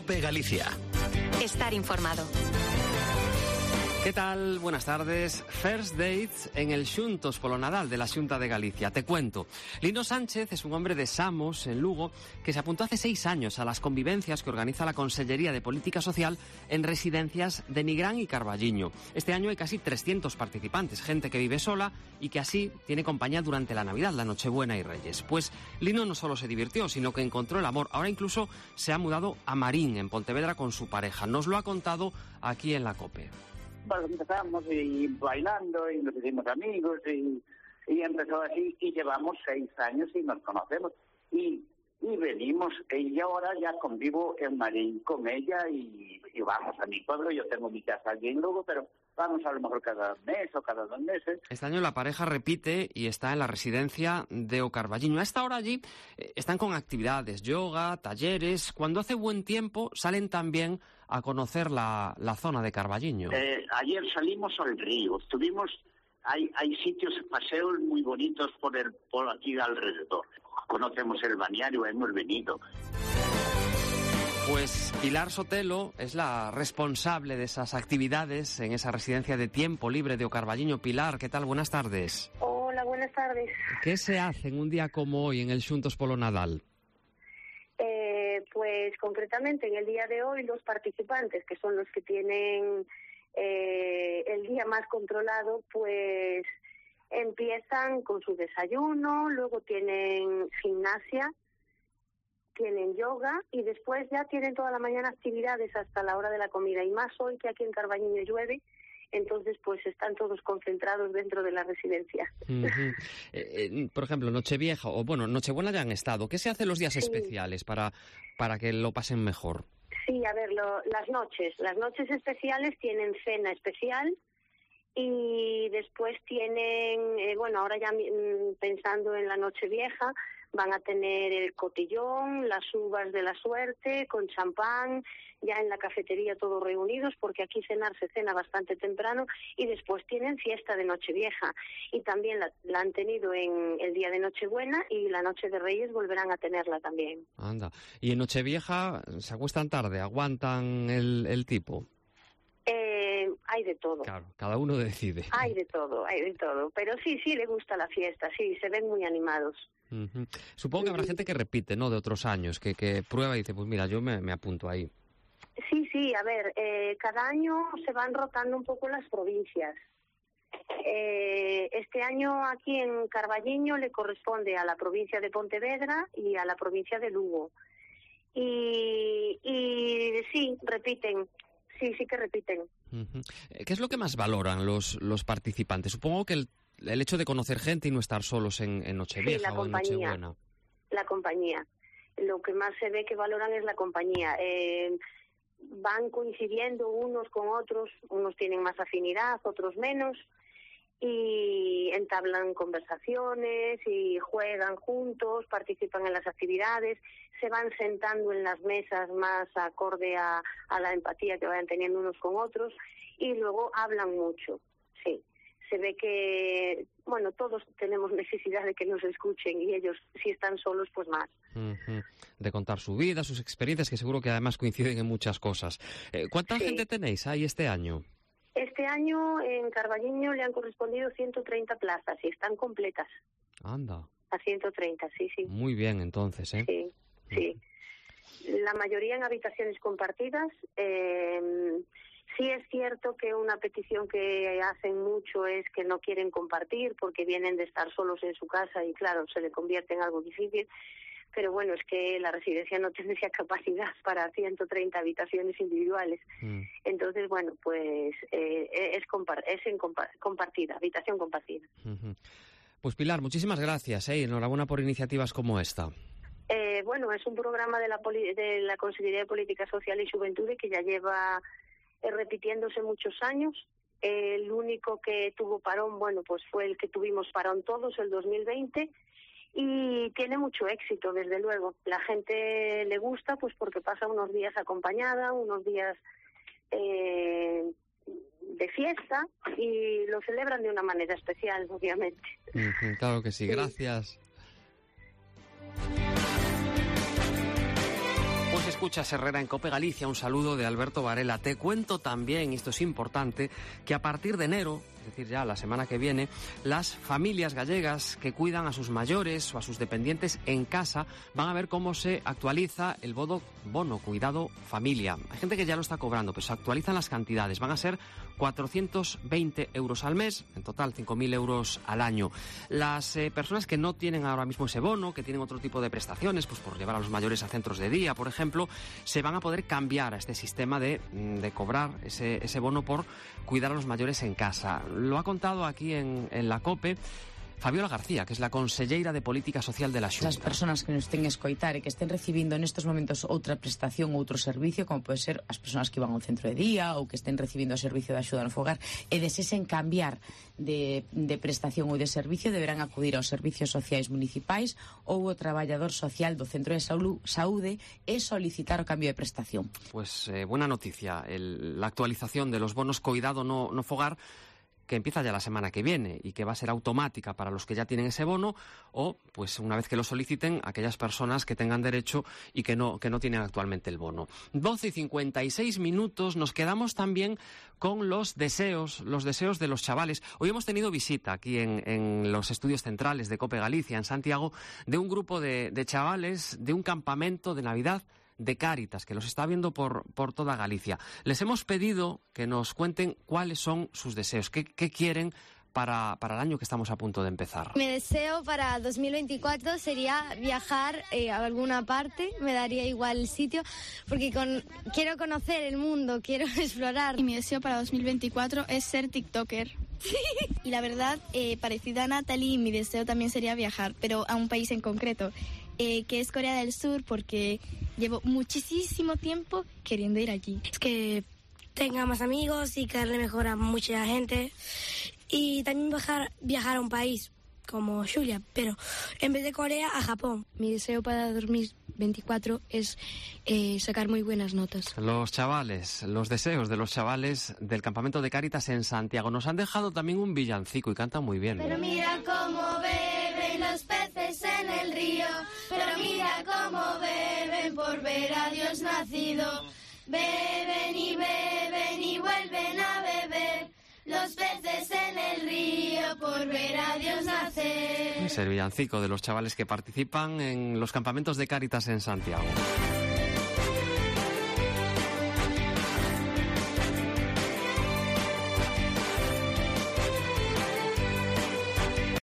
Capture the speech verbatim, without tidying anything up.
COPE Galicia. Estar informado. ¿Qué tal? Buenas tardes. First Dates en el Xuntos polo Nadal de la Xunta de Galicia. Te cuento. Lino Sánchez es un hombre de Samos, en Lugo, que se apuntó hace seis años a las convivencias que organiza la Consellería de Política Social en residencias de Nigrán y Carballiño. Este año hay casi trescientos participantes, gente que vive sola y que así tiene compañía durante la Navidad, la Nochebuena y Reyes. Pues Lino no solo se divirtió, sino que encontró el amor. Ahora incluso se ha mudado a Marín, en Pontevedra, con su pareja. Nos lo ha contado aquí en la COPE. Bueno, empezamos y bailando y nos hicimos amigos y, y empezó así y llevamos seis años y nos conocemos y, y venimos y ahora ya convivo en Marín con ella y, y vamos a mi pueblo. Yo tengo mi casa allí en Lugo, pero vamos a lo mejor cada mes o cada dos meses. Este año la pareja repite y está en la residencia de O Carballiño. A esta hora allí eh, están con actividades, yoga, talleres. Cuando hace buen tiempo salen también a conocer la, la zona de Carballiño. Eh, ayer salimos al río, estuvimos, hay, hay sitios, paseos muy bonitos por, el, por aquí alrededor. Conocemos el balneario, hemos venido. Pues Pilar Sotelo es la responsable de esas actividades en esa residencia de tiempo libre de O Carballiño. Pilar, ¿qué tal? Buenas tardes. Hola, buenas tardes. ¿Qué se hace en un día como hoy en el Xuntos polo Nadal? Eh, pues concretamente en el día de hoy los participantes, que son los que tienen eh, el día más controlado, pues empiezan con su desayuno, luego tienen gimnasia, tienen yoga y después ya tienen toda la mañana actividades hasta la hora de la comida. Y más hoy que aquí en Carballiño llueve, entonces pues están todos concentrados dentro de la residencia. Uh-huh. eh, eh, por ejemplo, Nochevieja, o bueno, Nochebuena ya han estado. ¿Qué se hace los días sí. especiales para, para que lo pasen mejor? Sí, a ver, lo, las noches. Las noches especiales tienen cena especial y después tienen, eh, bueno, ahora ya mm, pensando en la Nochevieja, van a tener el cotillón, las uvas de la suerte, con champán, ya en la cafetería todos reunidos, porque aquí cenar se cena bastante temprano, y después tienen fiesta de Nochevieja. Y también la, la han tenido en el día de Nochebuena, y la Noche de Reyes volverán a tenerla también. Anda. ¿Y en Nochevieja se acuestan tarde? ¿Aguantan el, el tipo? Eh, hay de todo. Claro, cada uno decide. Hay de todo, hay de todo. Pero sí, sí le gusta la fiesta, sí, se ven muy animados. Uh-huh. Supongo que habrá gente que repite, ¿no?, de otros años, que, que prueba y dice, pues mira, yo me, me apunto ahí. Sí, sí, a ver, eh, cada año se van rotando un poco las provincias. Eh, este año aquí en Carballiño le corresponde a la provincia de Pontevedra y a la provincia de Lugo. Y, y sí, repiten, sí, sí que repiten. Uh-huh. ¿Qué es lo que más valoran los, los participantes? Supongo que el El hecho de conocer gente y no estar solos en, en Nochevieja sí, la o en Nochebuena. La compañía. Lo que más se ve que valoran es la compañía. Eh, van coincidiendo unos con otros, unos tienen más afinidad, otros menos, y entablan conversaciones y juegan juntos, participan en las actividades, se van sentando en las mesas más acorde a, a la empatía que vayan teniendo unos con otros, y luego hablan mucho, sí. Se ve que, bueno, todos tenemos necesidad de que nos escuchen y ellos, si están solos, pues más. Uh-huh. De contar su vida, sus experiencias, que seguro que además coinciden en muchas cosas. Eh, ¿Cuánta sí. gente tenéis ahí este año? Este año en Carballiño le han correspondido ciento treinta plazas y están completas. Anda. A ciento treinta, sí, sí. Muy bien, entonces, ¿eh? Sí, sí. Uh-huh. La mayoría en habitaciones compartidas. Eh, Sí es cierto que una petición que hacen mucho es que no quieren compartir porque vienen de estar solos en su casa y claro, se le convierte en algo difícil, pero bueno, es que la residencia no tiene esa capacidad para ciento treinta habitaciones individuales. Mm. Entonces, bueno, pues eh, es, compar- es en compa- compartida, habitación compartida. Uh-huh. Pues Pilar, muchísimas gracias, ¿eh? Enhorabuena por iniciativas como esta. Eh, bueno, es un programa de la, poli- de la Consellería de Política Social y Juventud que ya lleva repitiéndose muchos años. El único que tuvo parón, bueno, pues fue el que tuvimos parón todos, el dos mil veinte, y tiene mucho éxito, desde luego. La gente le gusta, pues porque pasa unos días acompañada, unos días eh, de fiesta, y lo celebran de una manera especial, obviamente. Uh-huh, claro que sí, gracias. Pues Nos escucha Herrera en COPE Galicia. Un saludo de Alberto Varela. Te cuento también, y esto es importante, que a partir de enero, es decir, ya la semana que viene, las familias gallegas que cuidan a sus mayores o a sus dependientes en casa van a ver cómo se actualiza el bono, bono cuidado familia. Hay gente que ya lo está cobrando, pero se actualizan las cantidades. Van a ser cuatrocientos veinte euros al mes, en total cinco mil euros al año. Las eh, personas que no tienen ahora mismo ese bono, que tienen otro tipo de prestaciones, pues por llevar a los mayores a centros de día, por ejemplo, se van a poder cambiar a este sistema de, de cobrar ese, ese bono por cuidar a los mayores en casa. Lo ha contado aquí en, en la COPE Fabiola García, que es la conselleira de Política Social de la Xunta. As persoas que nos estén a escoitar e que estén recibindo nestes momentos outra prestación ou outro servicio, como pode ser as persoas que van ao centro de día ou que estén recibindo o servicio de axuda no fogar e desesen cambiar de, de prestación ou de servicio, deberán acudir aos servicios sociais municipais ou ao traballador social do centro de saúde e solicitar o cambio de prestación. Pues eh, buena noticia, el, la actualización de los bonos cuidado no, no fogar, que empieza ya la semana que viene y que va a ser automática para los que ya tienen ese bono o, pues una vez que lo soliciten, aquellas personas que tengan derecho y que no, que no tienen actualmente el bono. doce y cincuenta y seis minutos, nos quedamos también con los deseos, los deseos de los chavales. Hoy hemos tenido visita aquí en, en los estudios centrales de COPE Galicia, en Santiago, de un grupo de, de chavales de un campamento de Navidad de Cáritas, que los está viendo por, por toda Galicia. Les hemos pedido que nos cuenten cuáles son sus deseos, qué, qué quieren para, para el año que estamos a punto de empezar. Mi deseo para dos mil veinticuatro sería viajar eh, a alguna parte, me daría igual el sitio, porque con, quiero conocer el mundo, quiero explorar. Y mi deseo para dos mil veinticuatro es ser TikToker. Y la verdad, eh, parecida a Natalie, mi deseo también sería viajar, pero a un país en concreto, eh, que es Corea del Sur, porque llevo muchísimo tiempo queriendo ir allí. Es que tenga más amigos y que darle mejor a mucha gente. Y también viajar, viajar a un país como Julia, pero en vez de Corea, a Japón. Mi deseo para dos mil veinticuatro es eh, sacar muy buenas notas. Los chavales, los deseos de los chavales del campamento de Cáritas en Santiago. Nos han dejado también un villancico y cantan muy bien. Pero mira cómo beben los peces en el río, pero mira cómo beben por ver a Dios nacido. Beben y beben y vuelven a beber los peces en el río por ver a Dios nacer. Es el villancico de los chavales que participan en los campamentos de Cáritas en Santiago.